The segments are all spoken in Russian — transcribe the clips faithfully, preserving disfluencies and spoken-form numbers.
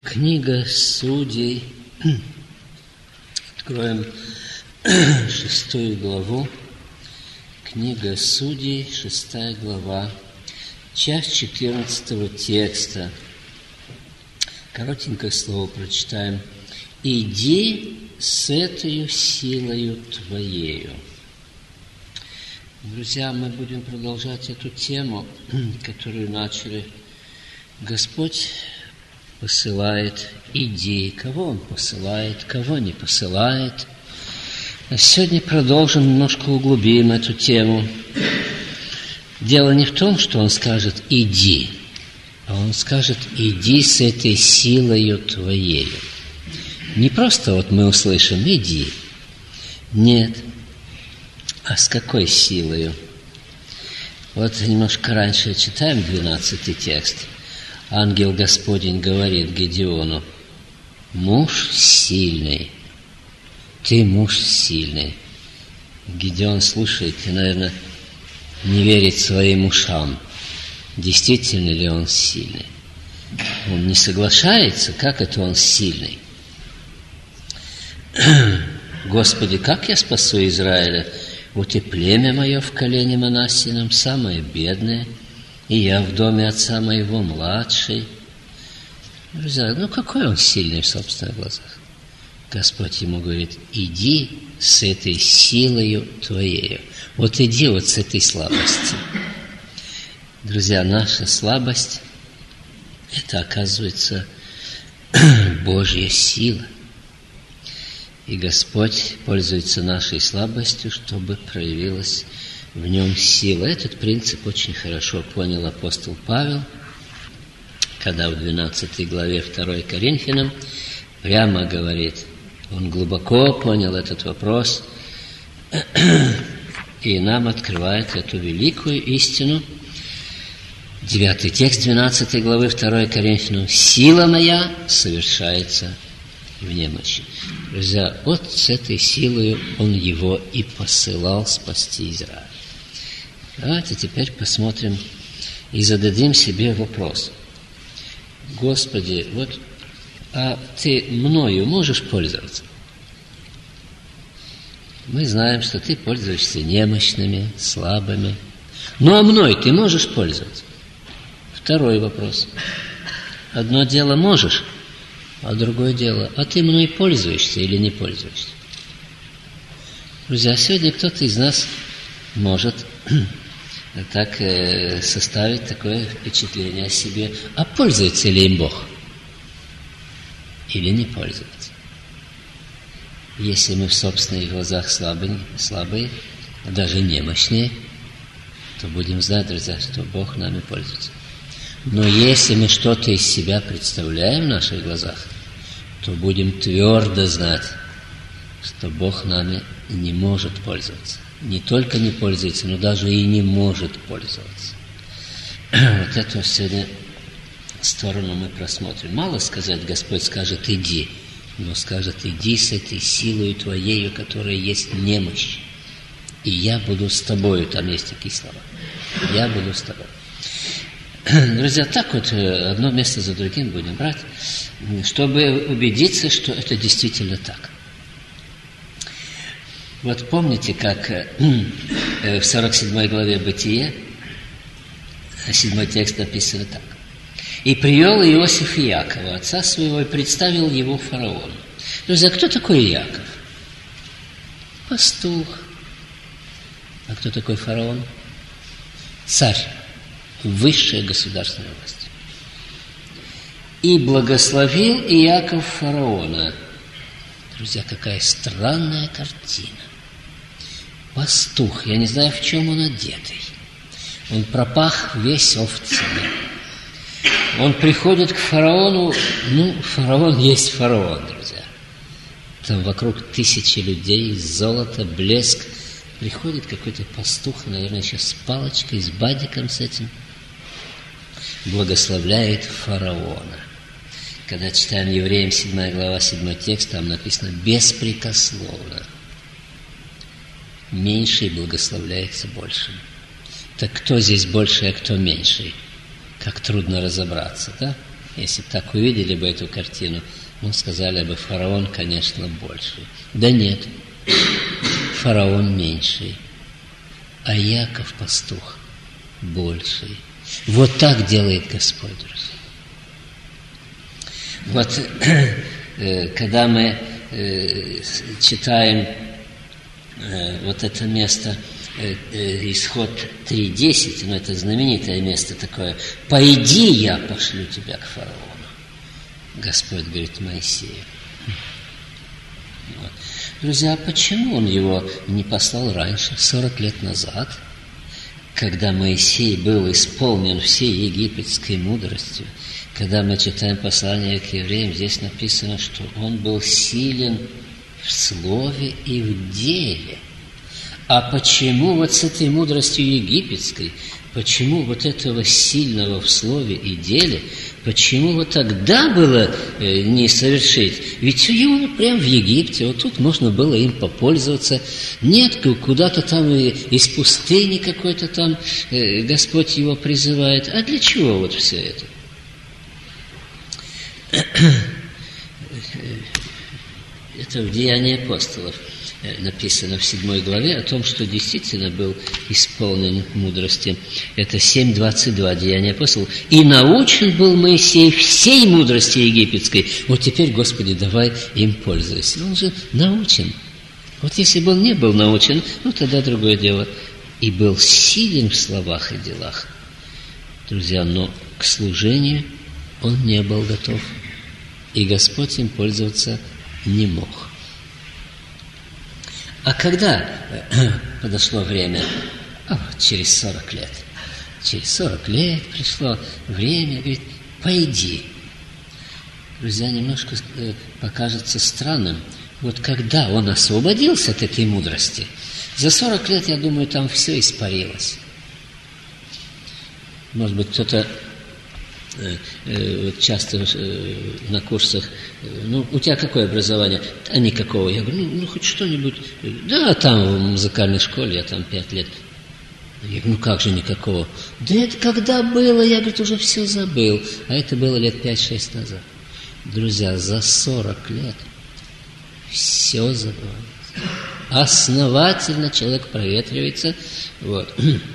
Книга Судей. Откроем шестую главу. Книга Судей, шестая глава. Часть четырнадцатого текста. Коротенькое слово прочитаем. «Иди с этой силою твоею». Друзья, мы будем продолжать эту тему, которую начали. Господь посылает «иди». Кого Он посылает, кого не посылает. А сегодня продолжим, немножко углубим эту тему. Дело не в том, что Он скажет «иди», а Он скажет «иди с этой силою твоею». Не просто вот мы услышим «иди». Нет. А с какой силою? Вот немножко раньше читаем двенадцатый текст. Ангел Господень говорит Гедеону: «Муж сильный, ты муж сильный». Гедеон слушает и, наверное, не верит своим ушам. Действительно ли он сильный? Он не соглашается, как это он сильный. «Господи, как я спасу Израиля? Вот и племя мое в колене Манассином, самое бедное, и я в доме отца моего младший». Друзья, ну какой он сильный в собственных глазах? Господь ему говорит: «Иди с этой силою твоею». Вот иди вот с этой слабостью. Друзья, наша слабость – это, оказывается, Божья сила. И Господь пользуется нашей слабостью, чтобы проявилась в нем сила. Этот принцип очень хорошо понял апостол Павел, когда в двенадцатой главе второй Коринфянам прямо говорит, он глубоко понял этот вопрос и нам открывает эту великую истину. Девятый текст двенадцатой главы второй Коринфянам: «Сила моя совершается в немощи». Друзья, вот с этой силой Он его и посылал спасти Израиль. Давайте теперь посмотрим и зададим себе вопрос. Господи, вот, а Ты мною можешь пользоваться? Мы знаем, что Ты пользуешься немощными, слабыми. Ну, а мной Ты можешь пользоваться? Второй вопрос. Одно дело можешь, а другое дело, а ты мной пользуешься или не пользуешься? Друзья, сегодня кто-то из нас может так э, составить такое впечатление о себе, а пользуется ли им Бог или не пользуется? Если мы в собственных глазах слабые, слабые, даже немощные, то будем знать, друзья, что Бог нами пользуется. Но если мы что-то из себя представляем в наших глазах, то будем твердо знать, что Бог нами не может пользоваться. Не только не пользуется, но даже и не может пользоваться. Вот эту сегодня сторону мы просмотрим. Мало сказать, Господь скажет «иди», но скажет «иди с этой силой твоею, которая есть немощь, и я буду с тобою». Там есть такие слова. «Я буду с тобой». Друзья, так вот одно место за другим будем брать, чтобы убедиться, что это действительно так. Вот помните, как в сорок седьмой главе Бытие, седьмой текст написано так. «И привел Иосиф Иакова, отца своего, и представил его фараону». Друзья, кто такой Иаков? Пастух. А кто такой фараон? Царь. Высшая государственная власть. «И благословил Иаков фараона». Друзья, какая странная картина. Пастух, я не знаю, в чем он одетый. Он пропах весь овцами. Он приходит к фараону, ну, фараон есть фараон, друзья. Там вокруг тысячи людей, золото, блеск. Приходит какой-то пастух, наверное, еще с палочкой, с бадиком с этим. Благословляет фараона. Когда читаем Евреям седьмая глава, седьмой текст, там написано «беспрекословно». Меньший благословляется большим. Так кто здесь больший, а кто меньший? Как трудно разобраться, да? Если бы так увидели бы эту картину, ну, сказали бы, фараон, конечно, больший. Да нет, фараон меньший, а Яков, пастух, больший. Вот так делает Господь, друзья. Вот когда мы читаем вот это место, Исход три десять, ну, это знаменитое место такое, «Пойди, я пошлю тебя к фараону». Господь говорит Моисею. Вот. Друзья, почему он его не послал раньше, сорок лет назад, когда Моисей был исполнен всей египетской мудростью? Когда мы читаем послание к евреям, здесь написано, что он был силен в слове и в деле. А почему вот с этой мудростью египетской, почему вот этого сильного в слове и деле, почему вот тогда было э, не совершить? Ведь его прямо в Египте, вот тут можно было им попользоваться. Нет, куда-то там из пустыни какой-то там э, Господь его призывает. А для чего вот все это? Это в Деянии апостолов написано в седьмой главе о том, что действительно был исполнен мудрости. Это семь двадцать два, Деяния апостолов. «И научен был Моисей всей мудрости египетской». Вот теперь, Господи, давай им пользуйся. Он же научен. Вот если бы он не был научен, ну тогда другое дело. «И был силен в словах и делах». Друзья, но к служению он не был готов. И Господь им пользоваться не мог. А когда подошло время, о, через сорок лет, через сорок лет пришло время, говорит, пойди. Друзья, немножко покажется странным. Вот когда он освободился от этой мудрости, за сорок лет, я думаю, там все испарилось. Может быть, кто-то часто на курсах, ну, у тебя какое образование? А никакого. Я говорю, ну, ну хоть что-нибудь. Да, там в музыкальной школе, я там пять лет. Я говорю, ну как же никакого? Да это когда было, я, говорит, уже все забыл. А это было лет пять-шесть назад. Друзья, за сорок лет все забывается. Основательно человек проветривается. Вот.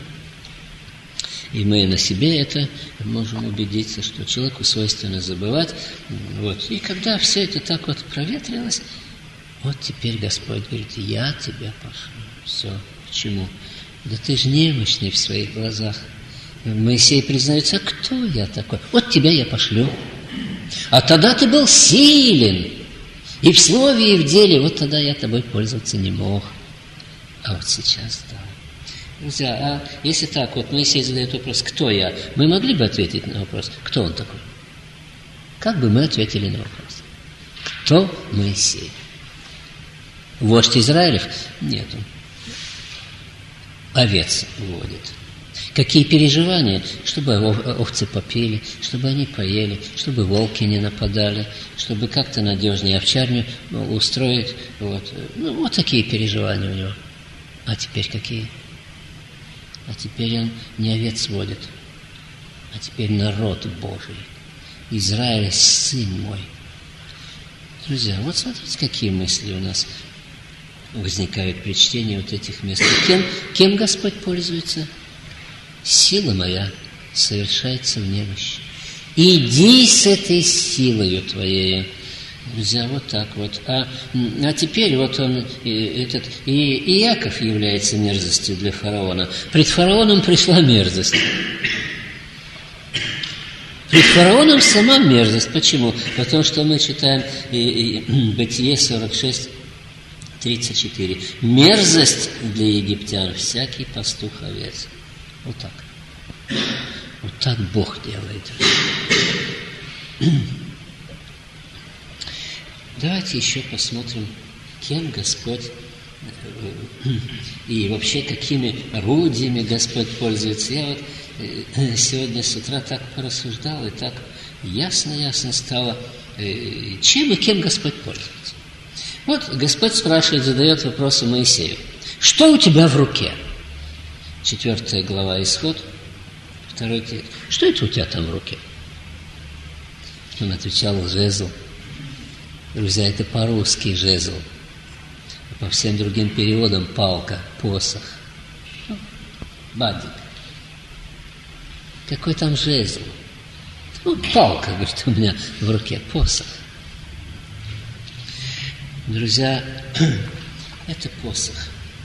И мы на себе это можем убедиться, что человеку свойственно забывать. Вот. И когда все это так вот проветрилось, вот теперь Господь говорит, я тебя пошлю. Все. Почему? Да ты же немощный в своих глазах. Моисей признается, а кто я такой? Вот тебя я пошлю. А тогда ты был силен. И в слове, и в деле. Вот тогда я тобой пользоваться не мог. А вот сейчас да. Друзья, а если так, вот Моисей задает вопрос, кто я? Мы могли бы ответить на вопрос, кто он такой? Как бы мы ответили на вопрос? Кто Моисей? Вождь Израилев? Нет, он овец водит. Какие переживания? Чтобы овцы попили, чтобы они поели, чтобы волки не нападали, чтобы как-то надежнее овчарню устроить. Вот, ну, вот такие переживания у него. А теперь какие? А теперь он не овец водит, а теперь народ Божий. Израиль, сын мой. Друзья, вот смотрите, какие мысли у нас возникают при чтении вот этих мест. Кем, кем Господь пользуется? Сила моя совершается в немощи. Иди с этой силою твоей. Друзья, вот так вот. А, а теперь вот он, этот, и, и Иаков является мерзостью для фараона. Пред фараоном пришла мерзость. Пред фараоном сама мерзость. Почему? Потому что мы читаем и, и, Бытие сорок шесть, тридцать четыре. Мерзость для египтян всякий пастух овец. Вот так. Вот так Бог делает. Давайте еще посмотрим, кем Господь и вообще какими орудиями Господь пользуется. Я вот сегодня с утра так порассуждал, и так ясно-ясно стало, чем и кем Господь пользуется. Вот Господь спрашивает, задает вопрос Моисею. Что у тебя в руке? Четвертая глава Исход, второй текст. Что это у тебя там в руке? Он отвечал жезл. Друзья, это по-русски жезл. А по всем другим переводам палка, посох. Бадик. Какой там жезл? Ну, палка, говорит, у меня в руке, посох. Друзья, это посох.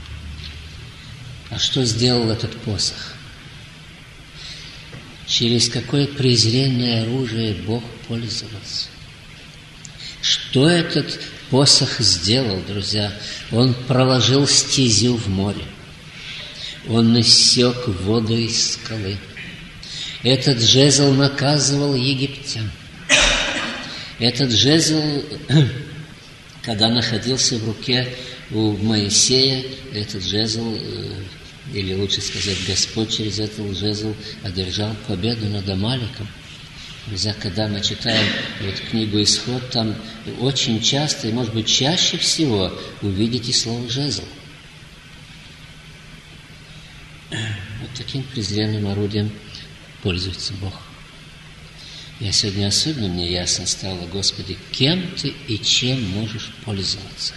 А что сделал этот посох? Через какое презренное оружие Бог пользовался? Что этот посох сделал, друзья? Он проложил стезю в море. Он иссек воду из скалы. Этот жезл наказывал египтян. Этот жезл, когда находился в руке у Моисея, этот жезл, или лучше сказать, Господь через этот жезл одержал победу над Амаликом. Друзья, когда мы читаем вот книгу «Исход», там очень часто, и, может быть, чаще всего увидите слово «жезл». Вот таким презренным орудием пользуется Бог. Я сегодня особенно, мне ясно стало, Господи, кем Ты и чем можешь пользоваться.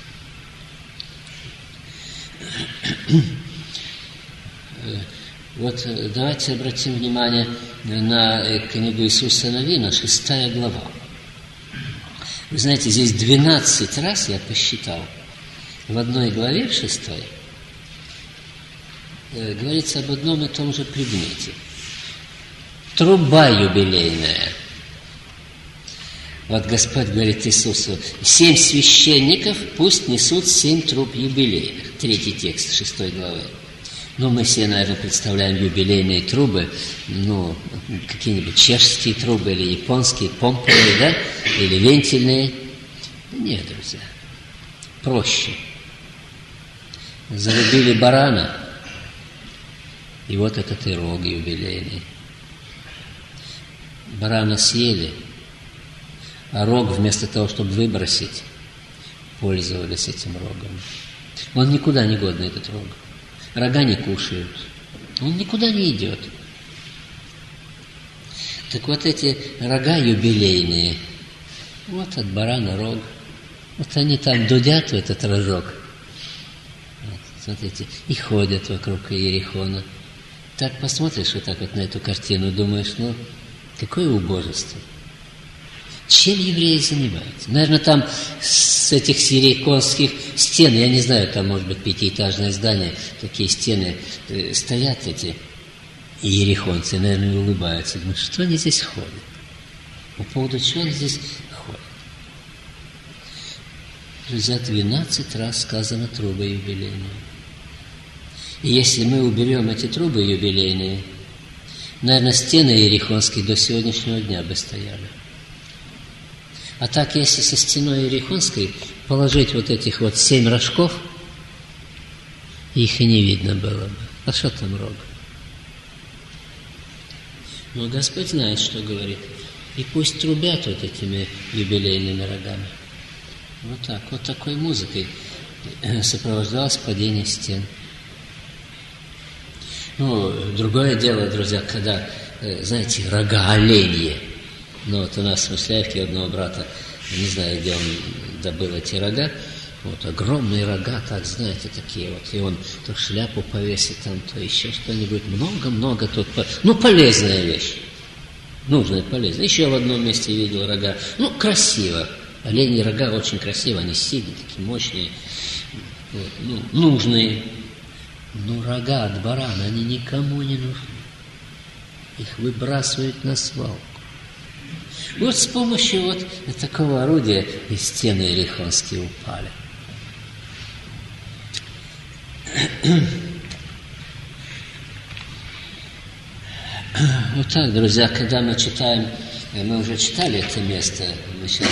Вот давайте обратим внимание на книгу Иисуса Навина, шестая глава. Вы знаете, здесь двенадцать раз, я посчитал, в одной главе, в шестой, говорится об одном и том же предмете. Труба юбилейная. Вот Господь говорит Иисусу: семь священников пусть несут семь труб юбилейных. Третий текст шестой главы. Ну, мы все, наверное, представляем юбилейные трубы, ну, какие-нибудь чешские трубы или японские, помповые, да, или вентильные. Нет, друзья, проще. Зарубили барана, и вот этот и рог юбилейный. Барана съели, а рог вместо того, чтобы выбросить, пользовались этим рогом. Он никуда не годный, этот рог. Рога не кушают. Он никуда не идет. Так вот эти рога юбилейные, вот от барана рог. Вот они там дудят в этот рожок. Вот, смотрите, и ходят вокруг Иерихона. Так посмотришь вот так вот на эту картину, думаешь, ну, какое убожество. Чем евреи занимаются? Наверное, там с этих сирийских стен, я не знаю, там, может быть, пятиэтажное здание, такие стены э, стоят эти иерихонцы, наверное, улыбаются. Думают, что они здесь ходят? По поводу чего они здесь ходят? Друзья, двенадцать раз сказано трубы юбилейные. И если мы уберем эти трубы юбилейные, наверное, стены иерихонские до сегодняшнего дня бы стояли. А так, если со стеной иерихонской положить вот этих вот семь рожков, их и не видно было бы. А что там рог? Но Господь знает, что говорит. И пусть трубят вот этими юбилейными рогами. Вот так, вот такой музыкой сопровождалось падение стен. Ну, другое дело, друзья, когда, знаете, рога оленьи. Ну, вот у нас в Мышляевке у одного брата, не знаю, где он добыл эти рога, вот огромные рога, так, знаете, такие вот, и он то шляпу повесит там, то еще что-нибудь, много-много тут, ну, полезная вещь, нужная, полезная. Еще в одном месте видел рога, ну, красиво, оленьи рога очень красиво, они сильные, такие мощные, вот, ну, нужные, но рога от барана, они никому не нужны, их выбрасывают на свалку. Вот с помощью вот такого орудия и стены иерихонские упали. Вот так, друзья, когда мы читаем, мы уже читали это место, мы сейчас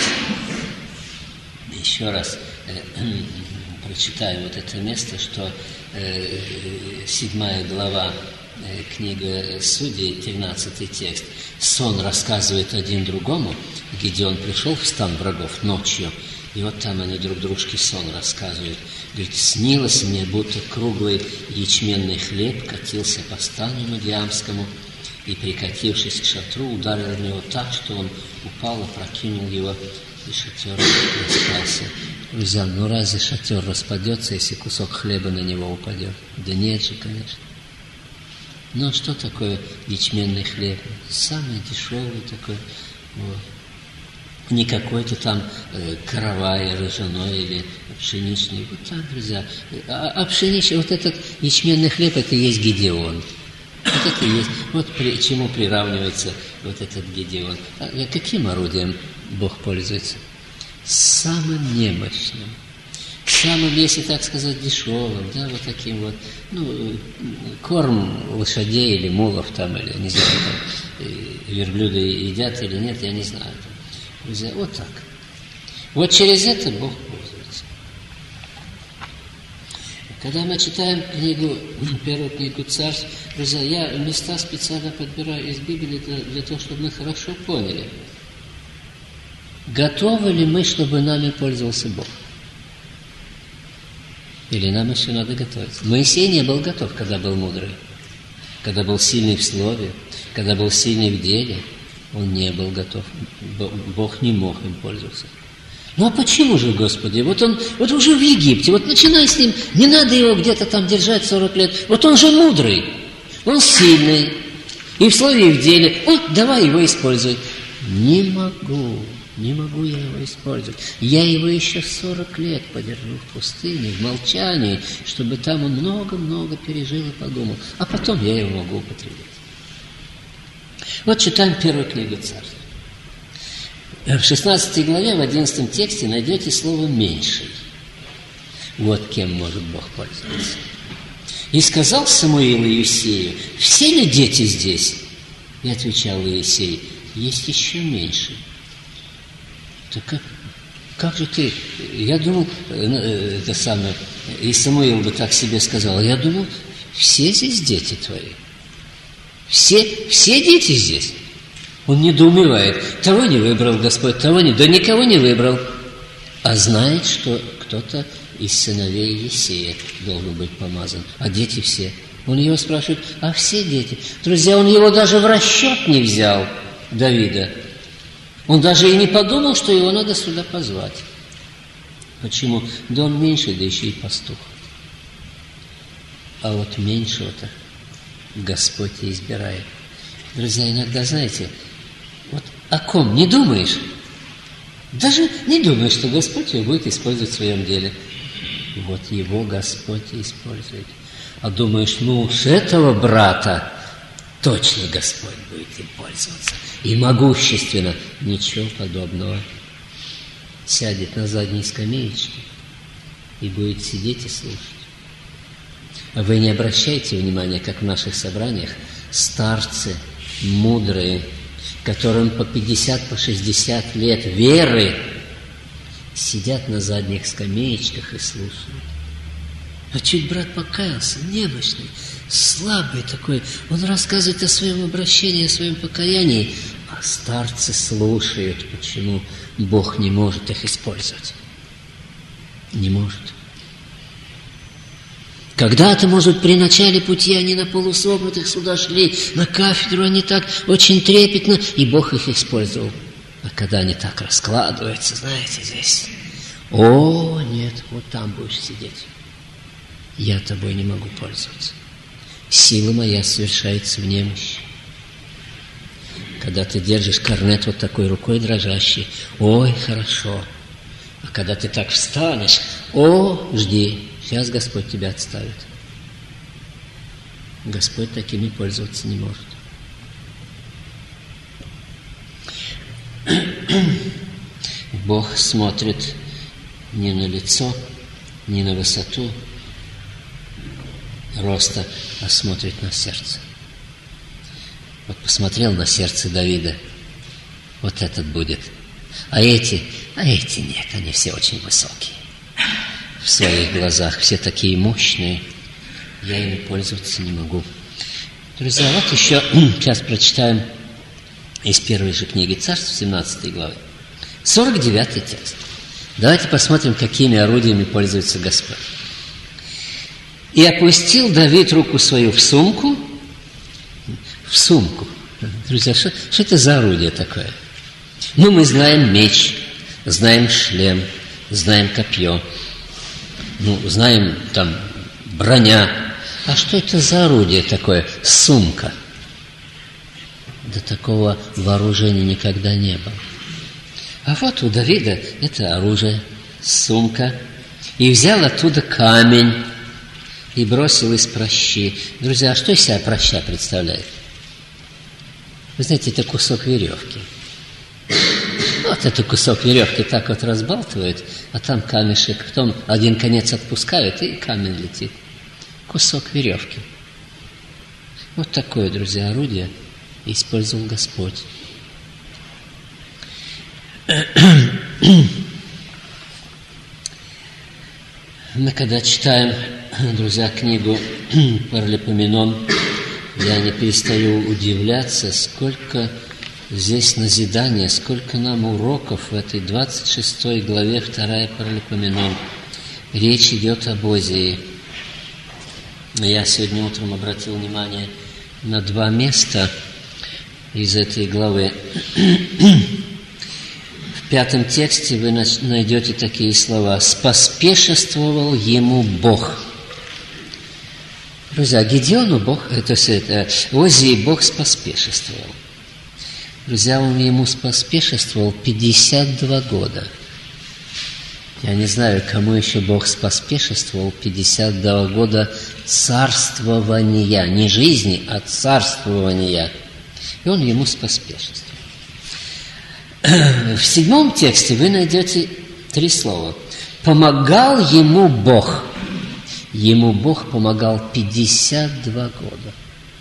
еще раз прочитаем вот это место, что седьмая глава книга Судей, тринадцатый текст. Сон рассказывает один другому, где он пришел в стан врагов ночью, и вот там они друг дружке сон рассказывают. Говорит, снилось мне, будто круглый ячменный хлеб катился по стану Мадиамскому, и, прикатившись к шатру, ударил в него так, что он упал, опрокинул его, и шатер распался. Друзья, ну разве шатер распадется, если кусок хлеба на него упадет? Да нет же, конечно. Но что такое ячменный хлеб? Самый дешевый такой, вот. Не какой-то там э, каравай ржаной или пшеничный. Вот так, друзья. А, а пшеничный, вот этот ячменный хлеб, это и есть Гедеон. Вот это и есть. Вот при, чему приравнивается вот этот Гедеон. А каким орудием Бог пользуется? Самым немощным. Самым, если так сказать, дешевым, да, вот таким вот, ну, корм лошадей или мулов там, или, не знаю, там, верблюды едят или нет, я не знаю. Друзья, вот так. Вот через это Бог пользуется. Когда мы читаем книгу, первую книгу Царств, друзья, я места специально подбираю из Библии для, для того, чтобы мы хорошо поняли, готовы ли мы, чтобы нами пользовался Бог. Или нам еще надо готовиться. Моисей не был готов, когда был мудрый, когда был сильный в слове, когда был сильный в деле. Он не был готов. Бог не мог им пользоваться. Ну а почему же, Господи? Вот он вот уже в Египте, вот начинай с ним, не надо его где-то там держать сорок лет. Вот он же мудрый, он сильный, и в слове, и в деле. Вот давай его используй. Не могу, не могу я его использовать. Я его еще сорок лет подержу в пустыне, в молчании, чтобы там он много-много пережил и подумал. А потом я его могу употребить. Вот читаем первую книгу Царств. В шестнадцатой главе, в одиннадцатом тексте найдете слово «меньший». Вот кем может Бог пользоваться. «И сказал Самуил Иисею: все ли дети здесь?» И отвечал Иисей: есть еще меньший. Так как, как же ты? Я думал, это самое, и Самуил бы так себе сказал, я думал, все здесь дети твои. Все, все дети здесь. Он недоумевает. Того не выбрал Господь, того не... Да никого не выбрал. А знает, что кто-то из сыновей Иисея должен быть помазан. А дети все. Он его спрашивает, а все дети? Друзья, он его даже в расчет не взял, Давида. Он даже и не подумал, что его надо сюда позвать. Почему? Да он меньше, да еще и пастух. А вот меньшего-то Господь и избирает. Друзья, иногда, знаете, вот о ком не думаешь, даже не думаешь, что Господь его будет использовать в своем деле. Вот его Господь и использует. А думаешь, ну, с этого брата точно Господь будет им пользоваться. И могущественно. Ничего подобного. Сядет на задней скамеечке и будет сидеть и слушать. А вы не обращайте внимания, как в наших собраниях старцы, мудрые, которым по пятьдесят, по шестьдесят лет веры, сидят на задних скамеечках и слушают. А чуть брат покаялся, немощный, слабый такой, он рассказывает о своем обращении, о своем покаянии, а старцы слушают, почему Бог не может их использовать. Не может. Когда-то, может, при начале пути они на полусогнутых сюда шли, на кафедру они так очень трепетно, и Бог их использовал. А когда они так раскладываются, знаете, здесь, о, нет, вот там будешь сидеть. Я тобой не могу пользоваться. Сила моя совершается в немощи. Когда ты держишь корнет вот такой рукой дрожащей, ой, хорошо. А когда ты так встанешь, о, жди, сейчас Господь тебя отставит. Господь такими пользоваться не может. Бог смотрит не на лицо, не на высоту роста, а смотрит на сердце. Вот посмотрел на сердце Давида, вот этот будет. А эти, а эти нет, они все очень высокие. В своих глазах все такие мощные, я ими пользоваться не могу. Друзья, вот еще сейчас прочитаем из первой же книги Царств, семнадцатой главы, сорок девятый текст. Давайте посмотрим, какими орудиями пользуется Господь. «И опустил Давид руку свою в сумку». В сумку. Друзья, что, что это за орудие такое? Ну, мы знаем меч, знаем шлем, знаем копье, ну, знаем там броня. А что это за орудие такое? Сумка. Да такого вооружения никогда не было. А вот у Давида это оружие, сумка. И взял оттуда камень и бросил из пращи. Друзья, а что из себя праща представляет? Вы знаете, это кусок веревки. Вот этот кусок веревки так вот разбалтывают, а там камешек, потом один конец отпускают, и камень летит. Кусок веревки. Вот такое, друзья, орудие использовал Господь. Мы когда читаем, друзья, книгу Паралипоменон, я не перестаю удивляться, сколько здесь назидания, сколько нам уроков в этой двадцать шестой главе, вторая Паралипоменон. Речь идет об Озии. Я сегодня утром обратил внимание на два места из этой главы. В пятом тексте вы найдете такие слова: «Споспешествовал ему Бог». Друзья, Гедеону Бог, то есть это, Озии Бог споспешествовал. Друзья, он ему споспешествовал пятьдесят два года. Я не знаю, кому еще Бог споспешествовал пятьдесят два года царствования, не жизни, а царствования. И он ему споспешествовал. В седьмом тексте вы найдете три слова. «Помогал ему Бог». Ему Бог помогал пятьдесят два года.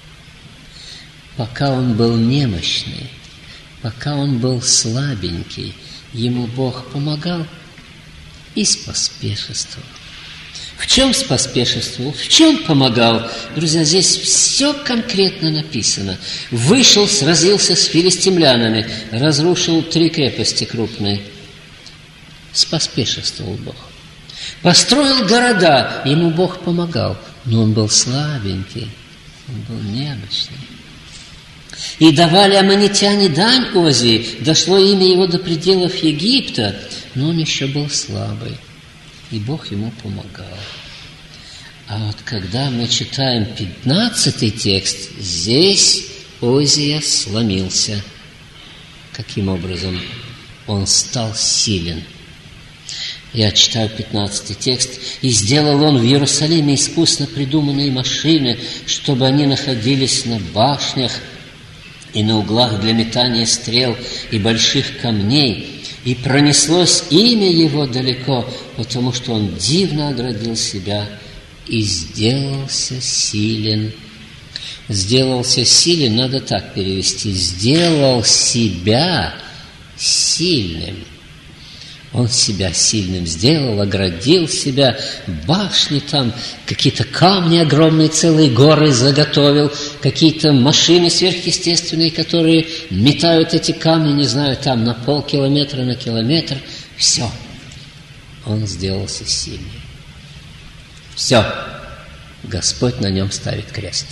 Пока он был немощный, пока он был слабенький, ему Бог помогал и споспешествовал. В чем споспешествовал? В чем помогал? Друзья, здесь все конкретно написано. Вышел, сразился с филистимлянами, разрушил три крепости крупные. Споспешествовал Бог. Построил города, ему Бог помогал, но он был слабенький, он был немощный. И давали аммонитяне дань Озии, дошло имя его до пределов Египта, но он еще был слабый, и Бог ему помогал. А вот когда мы читаем пятнадцатый текст, здесь Озия сломился. Каким образом? Он стал силен. Я читаю пятнадцатый текст. «И сделал он в Иерусалиме искусно придуманные машины, чтобы они находились на башнях и на углах для метания стрел и больших камней. И пронеслось имя его далеко, потому что он дивно оградил себя и сделался силен». «Сделался силен» надо так перевести: «сделал себя сильным». Он себя сильным сделал, оградил себя, башни там, какие-то камни огромные, целые горы заготовил, какие-то машины сверхъестественные, которые метают эти камни, не знаю, там на полкилометра, на километр. Все. Он сделался сильнее. Все. Господь на нем ставит крест.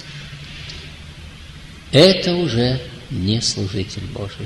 Это уже не служитель Божий.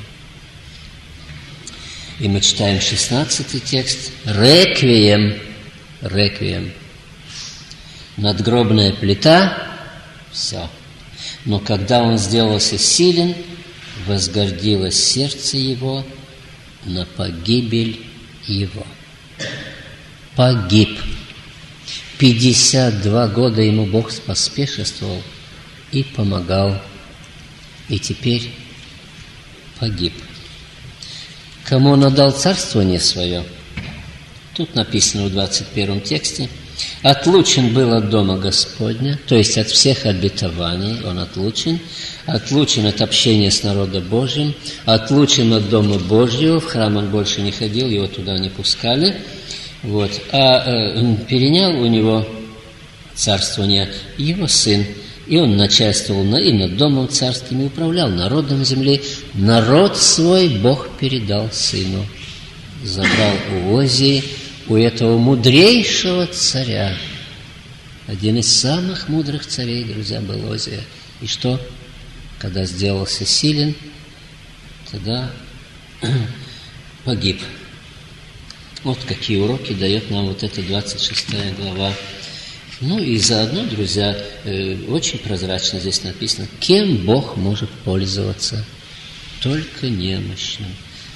И мы читаем шестнадцатый текст. «Реквием». Реквием. Надгробная плита. Все. Но когда он сделался силен, возгордилось сердце его на погибель его. Погиб. пятьдесят два года ему Бог споспешествовал и помогал. И теперь погиб. Кому он отдал царствование свое? Тут написано в двадцать первом тексте: «Отлучен был от дома Господня», то есть от всех обетований он отлучен, отлучен от общения с народом Божьим, отлучен от дома Божьего, в храм он больше не ходил, его туда не пускали, вот. а э, перенял у него царствование его сын, и он начальствовал и над домом царским, и управлял народом земли. Народ свой Бог передал сыну. Забрал у Озии, у этого мудрейшего царя. Один из самых мудрых царей, друзья, был Озия. И что? Когда сделался силен, тогда погиб. Вот какие уроки дает нам вот эта двадцать шестая глава. Ну и заодно, друзья, очень прозрачно здесь написано, кем Бог может пользоваться? Только немощным.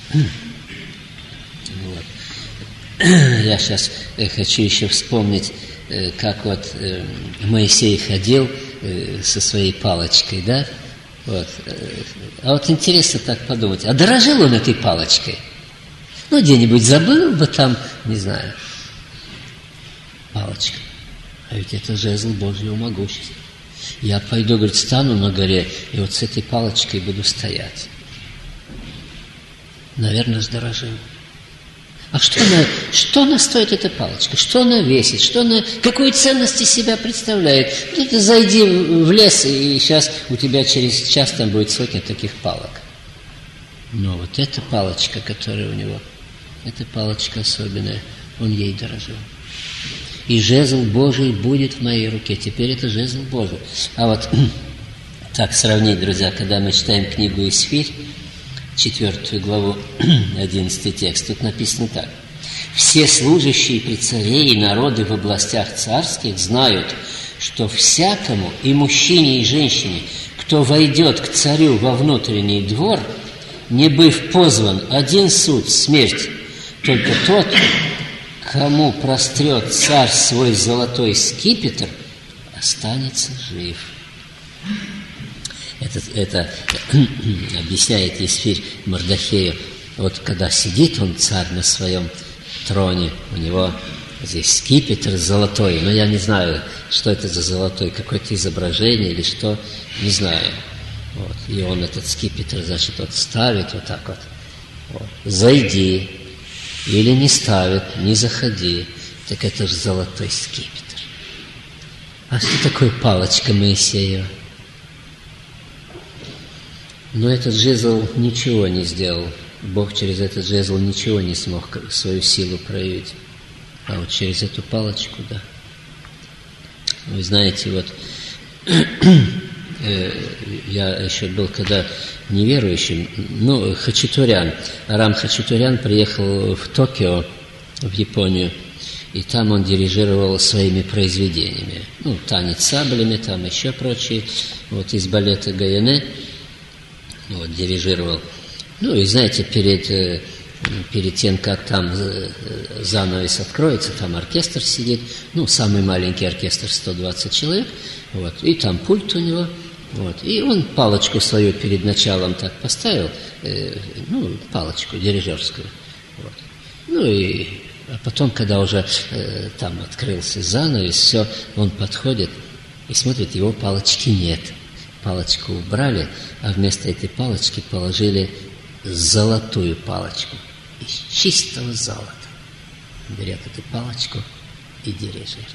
Вот. Я сейчас хочу еще вспомнить, как вот Моисей ходил со своей палочкой, да? Вот. А вот интересно так подумать, а дорожил он этой палочкой? Ну, где-нибудь забыл бы там, не знаю, палочка. А ведь это жезл Божьего могущества. Я пойду, говорит, стану на горе, и вот с этой палочкой буду стоять. Наверное, сдорожил. А что она, что она стоит, эта палочка? Что она весит? Что она, какую ценность из себя представляет? Ты зайди в лес, и сейчас у тебя через час там будет сотня таких палок. Но вот эта палочка, которая у него, эта палочка особенная, он ей дорожил. И жезл Божий будет в моей руке. Теперь это жезл Божий. А вот так сравнить, друзья, когда мы читаем книгу Исфирь, четвертую главу, одиннадцатый текст, тут написано так. «Все служащие при царе и народы в областях царских знают, что всякому, и мужчине, и женщине, кто войдет к царю во внутренний двор, не быв позван один суд – смерть, только тот, кому прострет царь свой золотой скипетр, останется жив». Это, это объясняет Исфирь Мордохею. Вот когда сидит он, царь, на своем троне, у него здесь скипетр золотой, но я не знаю, что это за золотой, какое-то изображение или что, не знаю. Вот. И он этот скипетр, значит, вот ставит вот так вот. Вот. «Зайди». Или не ставит, не заходи. Так это же золотой скипетр. А что такое палочка Моисеева? Но этот жезл ничего не сделал. Бог через этот жезл ничего не смог свою силу проявить. А вот через эту палочку, да. Вы знаете, вот я еще был когда неверующим, ну, Хачатурян, Арам Хачатурян приехал в Токио, в Японию, и там он дирижировал своими произведениями. Ну, танец саблями, там еще прочие, вот из балета Гаяне, вот, дирижировал. Ну, и знаете, перед, перед тем, как там занавес откроется, там оркестр сидит, ну, самый маленький оркестр, сто двадцать человек, вот, и там пульт у него. Вот. И он палочку свою перед началом так поставил, э, ну, палочку дирижерскую. Вот. Ну и а потом, когда уже э, там открылся занавес, все, он подходит и смотрит, его палочки нет. Палочку убрали, а вместо этой палочки положили золотую палочку из чистого золота. Берет эту палочку и дирижирует.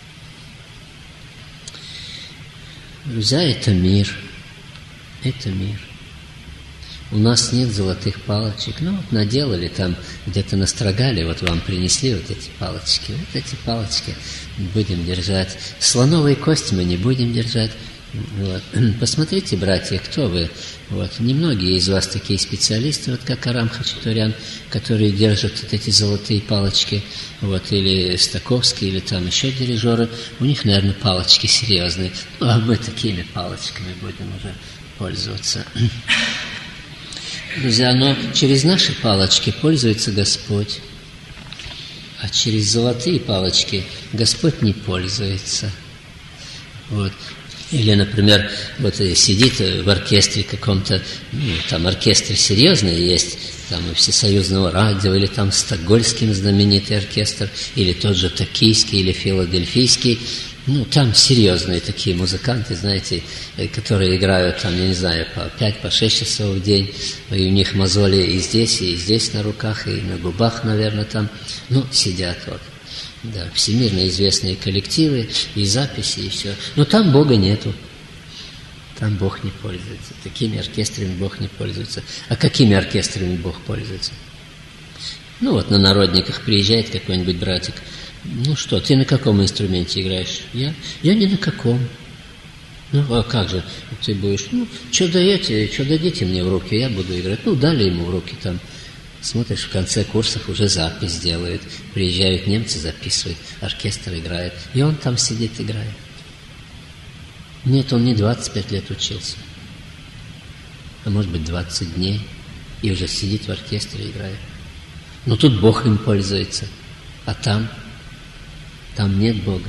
Друзья, это мир. Это мир. У нас нет золотых палочек. Ну, вот наделали там, где-то настрогали, вот вам принесли вот эти палочки. Вот эти палочки будем держать. Слоновые кости мы не будем держать. Вот. Посмотрите, братья, кто вы. Вот. Немногие из вас такие специалисты, вот как Арам Хачатурян, которые держат вот эти золотые палочки, вот, или Стаковский, или там еще дирижеры. У них, наверное, палочки серьезные. Ну, а мы такими палочками будем уже пользоваться. Друзья, но через наши палочки пользуется Господь, а через золотые палочки Господь не пользуется. Вот. Или, например, вот сидит в оркестре каком-то, ну, там оркестр серьезный есть, там и Всесоюзного радио, или там Стокгольмский знаменитый оркестр, или тот же Токийский, или Филадельфийский. Ну, там серьезные такие музыканты, знаете, которые играют там, я не знаю, по пять, по шесть часов в день, и у них мозоли и здесь, и здесь на руках, и на губах, наверное, там, ну, сидят вот. Да, всемирно известные коллективы, и записи, и все. Но там Бога нету. Там Бог не пользуется. Такими оркестрами Бог не пользуется. А какими оркестрами Бог пользуется? Ну вот на народниках приезжает какой-нибудь братик. Ну что, ты на каком инструменте играешь? Я? Я ни на каком. Ну, а как же ты будешь? Ну, что даете, что дадите мне в руки, я буду играть. Ну, дали ему в руки там Смотришь, в конце курсов уже запись делают. Приезжают немцы, записывают, оркестр играет. И он там сидит, играет. Нет, он не двадцать пять лет учился. А может быть, двадцать дней. И уже сидит в оркестре, играет. Но тут Бог им пользуется. А там? Там нет Бога.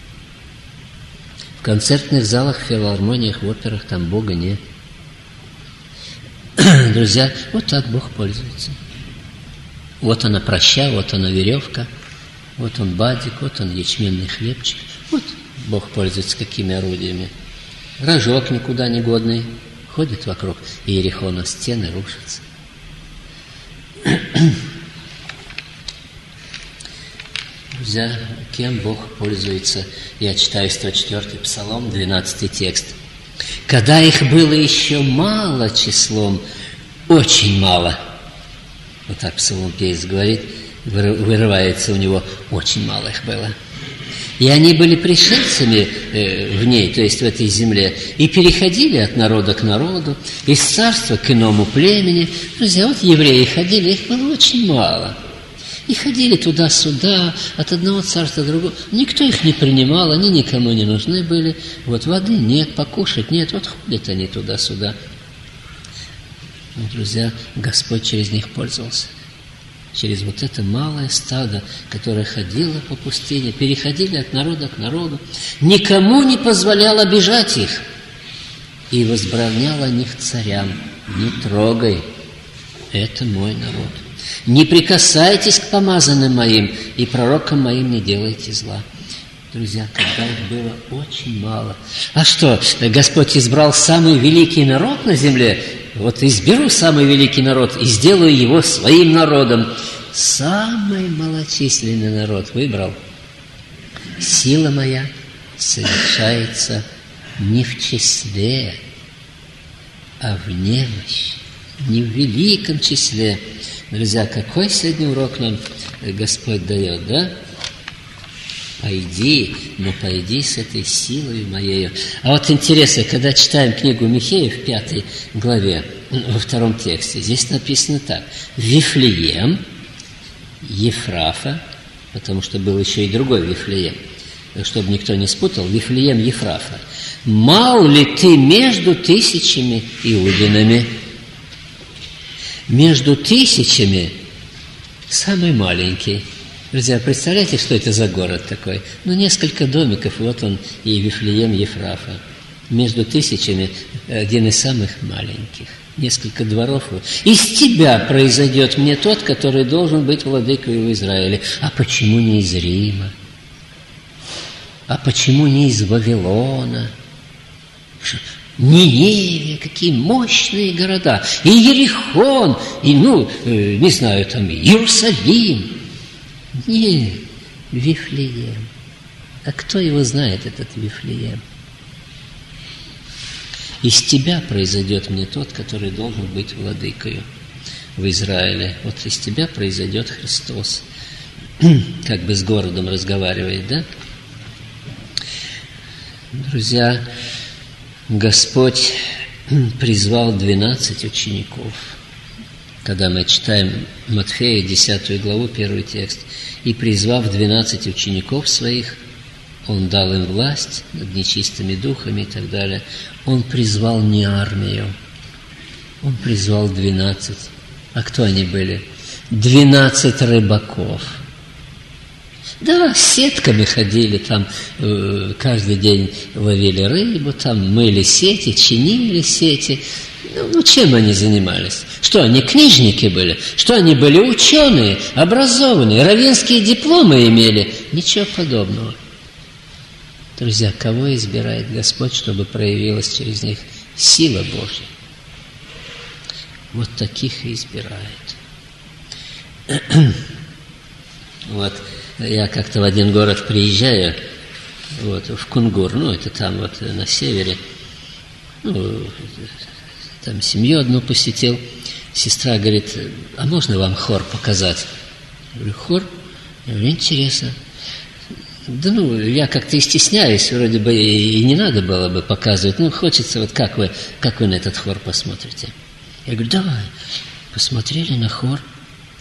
В концертных залах, в филармониях, в операх там Бога нет. Друзья, вот так Бог пользуется. Вот она проща, вот она веревка, вот он бадик, вот он ячменный хлебчик. Вот Бог пользуется какими орудиями. Рожок никуда не годный, ходит вокруг Иерихона, стены рушатся. Друзья, кем Бог пользуется? Я читаю сто четвёртый Псалом, двенадцатый текст. Когда их было еще мало числом, очень мало. Вот так псалмопевец говорит, вырывается у него, очень мало их было. И они были пришельцами э, в ней, то есть в этой земле, и переходили от народа к народу, из царства к иному племени. Друзья, вот евреи ходили, их было очень мало. И ходили туда-сюда, от одного царства к другому. Никто их не принимал, они никому не нужны были. Вот воды нет, покушать нет, вот ходят они туда-сюда. Но, друзья, Господь через них пользовался. Через вот это малое стадо, которое ходило по пустыне, переходили от народа к народу, никому не позволял обижать их и возбранял о них царям: не трогай, это мой народ. Не прикасайтесь к помазанным моим, и пророкам моим не делайте зла. Друзья, когда их было очень мало. А что, Господь избрал самый великий народ на земле? Вот изберу самый великий народ и сделаю его своим народом. Самый малочисленный народ выбрал. Сила моя совершается не в числе, а в немощи, не в великом числе. Друзья, какой сегодня урок нам Господь дает, да? Пойди, но пойди с этой силой моею. А вот интересно, когда читаем книгу Михея в пятой главе, во втором тексте, здесь написано так: Вифлеем, Ефрафа, потому что был еще и другой Вифлеем, чтобы никто не спутал, Вифлеем, Ефрафа. Мал ли ты между тысячами иудинами? Между тысячами самый маленький. Друзья, представляете, что это за город такой? Ну, несколько домиков, вот он, и Вифлеем Ефрафа. Между тысячами один из самых маленьких. Несколько дворов. Из тебя произойдет мне тот, который должен быть владыкой в Израиле. А почему не из Рима? А почему не из Вавилона? Ниневия, какие мощные города. И Ерихон, и, ну, э, не знаю, там, Иерусалим. Нет, Вифлеем. А кто его знает, этот Вифлеем? Из тебя произойдет мне тот, который должен быть владыкою в Израиле. Вот из тебя произойдет Христос. Как бы с городом разговаривает, да? Друзья, Господь призвал двенадцать учеников. Когда мы читаем Матфея, десятую главу, первый текст. «И призвав двенадцать учеников своих, Он дал им власть над нечистыми духами» и так далее. Он призвал не армию, Он призвал двенадцать. А кто они были? Двенадцать рыбаков. Да, с сетками ходили, там э, каждый день ловили рыбу, там мыли сети, чинили сети. Ну, чем они занимались? Что, они книжники были? Что, они были ученые, образованные, раввинские дипломы имели? Ничего подобного. Друзья, кого избирает Господь, чтобы проявилась через них сила Божья? Вот таких и избирает. Вот, я как-то в один город приезжаю, вот, в Кунгур, ну, это там вот на севере, ну, там семью одну посетил. Сестра говорит: а можно вам хор показать? Я говорю: хор? Я говорю: интересно. Да ну, я как-то и стесняюсь, вроде бы и не надо было бы показывать. Ну, хочется, вот как вы, как вы на этот хор посмотрите? Я говорю: давай. Посмотрели на хор.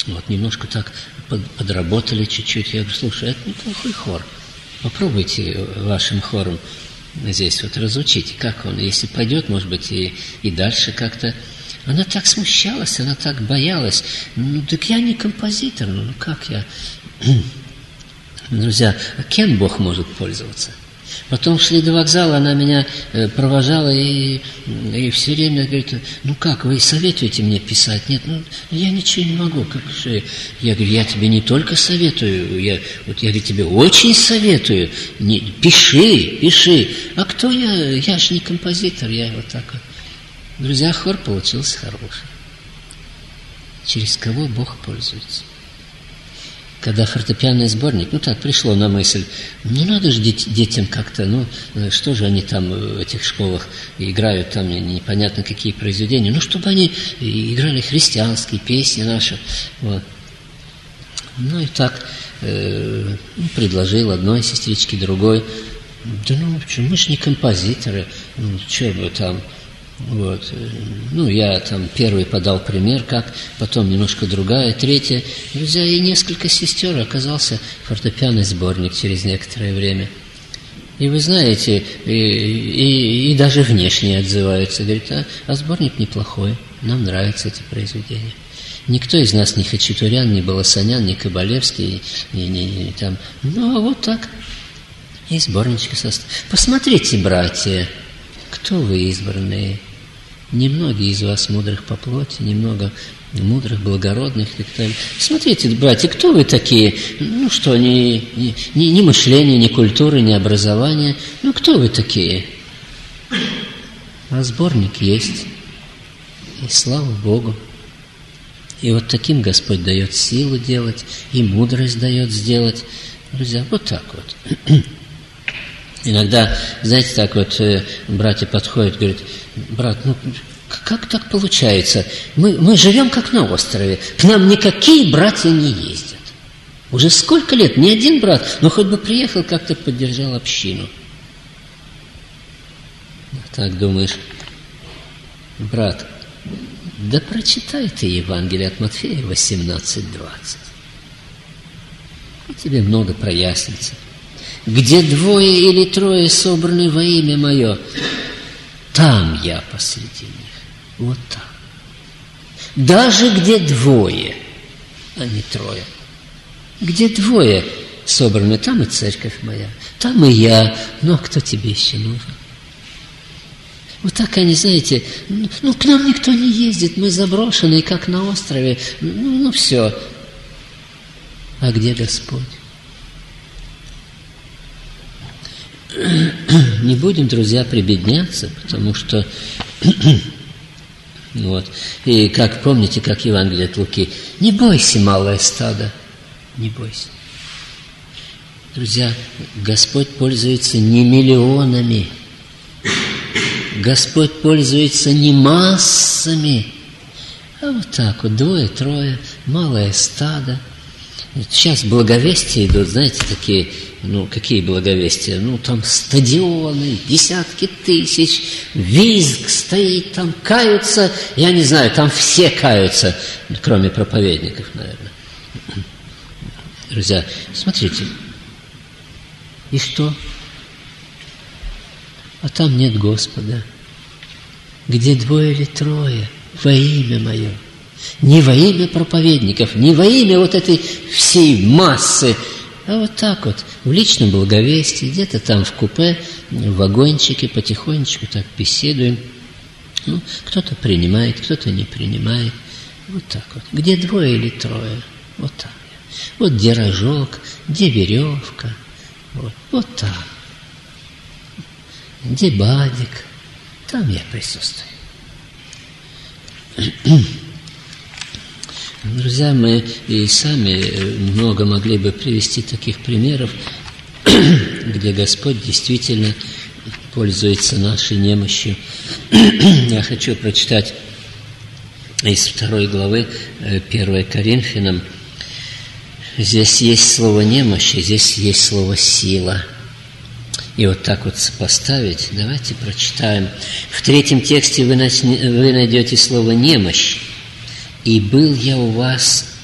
Вот, немножко так подработали чуть-чуть. Я говорю, слушай, это неплохой хор. Попробуйте вашим хором здесь вот разучите, как он, если пойдет, может быть, и, и дальше как-то. Она так смущалась, она так боялась. Ну, так я не композитор, ну, ну как я? Друзья, а кем Бог может пользоваться? Потом шли до вокзала, она меня провожала и, и все время говорит, ну как, вы советуете мне писать? Нет, ну я ничего не могу. Как же? Я говорю, я тебе не только советую, я, вот я говорю, тебе очень советую, не, пиши, пиши. А кто я? Я же не композитор, я вот так вот. Друзья, хор получился хороший. Через кого Бог пользуется? Когда фортепианный сборник, ну так, пришло на мысль, не надо же детям как-то, ну, что же они там в этих школах играют, там непонятно какие произведения, ну, чтобы они играли христианские песни наши, вот. Ну, и так э, предложил одной сестричке, другой, да ну, почему, мы же не композиторы, ну, что бы там... Вот. Ну, я там первый подал пример, как, потом немножко другая, третья. Друзья, и несколько сестер, оказался фортепианный сборник через некоторое время. И вы знаете, и, и, и даже внешне отзываются. Говорят, а, а сборник неплохой, нам нравятся эти произведения. Никто из нас не Хачатурян, ни Баласанян, ни Кабалевский, ни, ни, ни там. Ну, а вот так. И сборнички составили. Посмотрите, братья, кто вы избранные. Немногие из вас мудрых по плоти, немного мудрых, благородных и так далее. Смотрите, братья, кто вы такие? Ну что, ни, ни, ни, ни мышления, ни культуры, ни образования. Ну кто вы такие? А сборник есть. И слава Богу. И вот таким Господь дает силу делать, и мудрость дает сделать. Друзья, вот так вот. Иногда, знаете, так вот братья подходят, говорят, брат, ну как так получается? Мы, мы живем как на острове, к нам никакие братья не ездят. Уже сколько лет, ни один брат, ну хоть бы приехал, как-то поддержал общину. Так думаешь, брат, да прочитай ты Евангелие от Матфея восемнадцать двадцать. И тебе много прояснится. Где двое или трое собраны во имя Мое, там Я посреди них. Вот там. Даже где двое, а не трое. Где двое собраны, там и церковь Моя, там и Я. Ну, а кто тебе еще нужен? Вот так они, знаете, ну, к нам никто не ездит, мы заброшенные, как на острове. Ну, ну все. А где Господь? Не будем, друзья, прибедняться, потому что вот. И как помните, как Евангелие от Луки, не бойся, малое стадо, не бойся. Друзья, Господь пользуется не миллионами, Господь пользуется не массами, а вот так вот, двое-трое, малое стадо. Сейчас благовестия идут, знаете, такие, ну, какие благовестия? Ну, там стадионы, десятки тысяч, визг стоит, там каются, я не знаю, там все каются, кроме проповедников, наверное. Друзья, смотрите, и что? А там нет Господа. Где двое или трое во имя Мое. Не во имя проповедников, не во имя вот этой всей массы, а вот так вот, в личном благовестии, где-то там в купе, в вагончике, потихонечку так беседуем. Ну, кто-то принимает, кто-то не принимает. Вот так вот. Где двое или трое, вот так. Вот где рожок, где веревка, вот, вот так. Где бадик, там я присутствую. Друзья, мы и сами много могли бы привести таких примеров, где Господь действительно пользуется нашей немощью. Я хочу прочитать из второй главы первой Коринфянам. Здесь есть слово «немощь», и здесь есть слово «сила». И вот так вот сопоставить. Давайте прочитаем. В третьем тексте вы найдете слово «немощь». «И был я у вас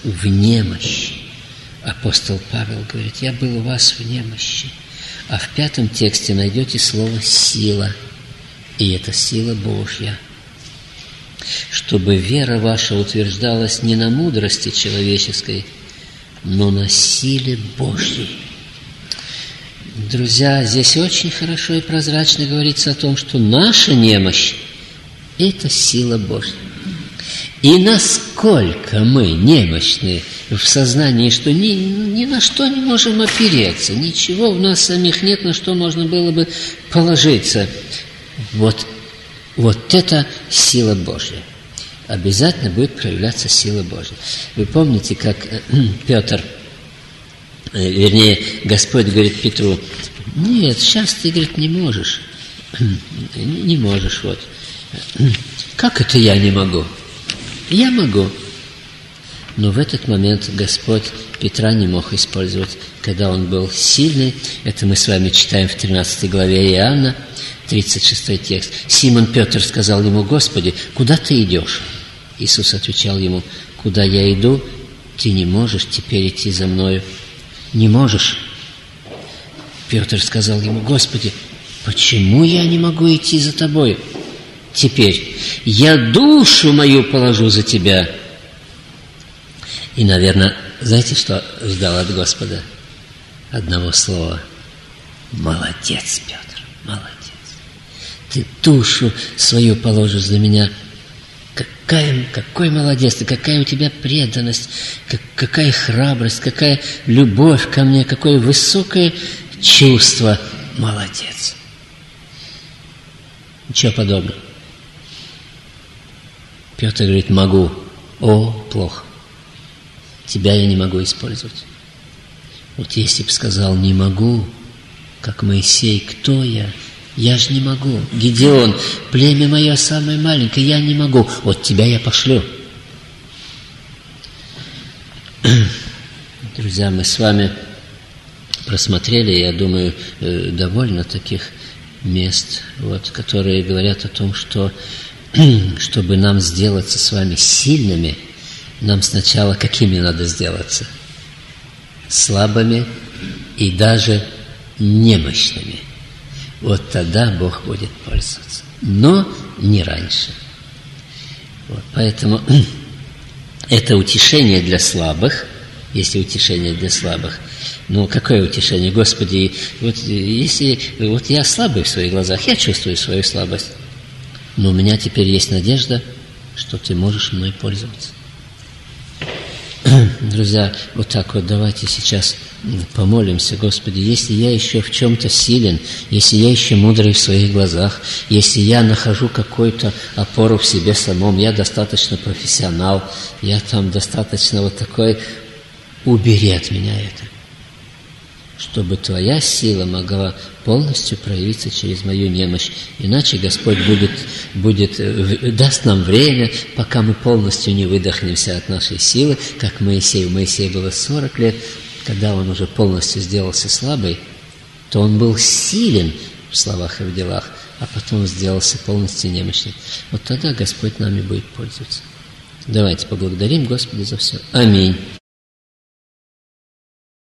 в немощи. Апостол Павел говорит: я был у вас в немощи. А в пятом тексте найдете слово «сила». И это сила Божья. Чтобы вера ваша утверждалась не на мудрости человеческой, но на силе Божьей. Друзья, здесь очень хорошо и прозрачно говорится о том, что наша немощь – это сила Божья. И насколько мы немощны в сознании, что ни, ни на что не можем опереться, ничего у нас самих нет, на что можно было бы положиться. Вот, вот это сила Божья. Обязательно будет проявляться сила Божья. Вы помните, как Петр, вернее, Господь говорит Петру: нет, сейчас ты, говорит, не можешь. Не можешь, вот. Как это я не могу? Я могу. Но в этот момент Господь Петра не мог использовать, когда он был сильный. Это мы с вами читаем в тринадцатой главе Иоанна, тридцать шестой текст. Симон Петр сказал ему: Господи, куда ты идешь? Иисус отвечал ему: куда я иду, ты не можешь теперь идти за мною. Не можешь. Петр сказал ему: Господи, почему я не могу идти за тобой? Теперь я душу мою положу за тебя. И, наверное, знаете, что ждал от Господа? Одного слова: молодец, Петр, молодец. Ты душу свою положишь за меня. Какая, какой молодец ты, какая у тебя преданность, как, какая храбрость, какая любовь ко мне, какое высокое чувство. Молодец. Ничего подобного. Петр говорит: могу. О, плохо. Тебя я не могу использовать. Вот если бы сказал: не могу, как Моисей, кто я? Я же не могу. Гидеон: племя мое самое маленькое, я не могу. Вот тебя я пошлю. Друзья, мы с вами просмотрели, я думаю, довольно таких мест, вот, которые говорят о том, что чтобы нам сделаться с вами сильными, нам сначала какими надо сделаться? Слабыми и даже немощными. Вот тогда Бог будет пользоваться. Но не раньше. Вот, поэтому это утешение для слабых. Если утешение для слабых. Ну, какое утешение? Господи, вот если вот я слабый в своих глазах, я чувствую свою слабость. Но у меня теперь есть надежда, что ты можешь мной пользоваться. Друзья, вот так вот давайте сейчас помолимся: Господи, если я еще в чем-то силен, если я еще мудрый в своих глазах, если я нахожу какую-то опору в себе самом, я достаточно профессионал, я там достаточно вот такой, убери от меня это, чтобы Твоя сила могла полностью проявиться через мою немощь. Иначе Господь будет, будет, даст нам время, пока мы полностью не выдохнемся от нашей силы, как Моисей. У Моисея было сорок лет, когда он уже полностью сделался слабый, то он был силен в словах и в делах, а потом сделался полностью немощным. Вот тогда Господь нами будет пользоваться. Давайте поблагодарим Господа за все. Аминь.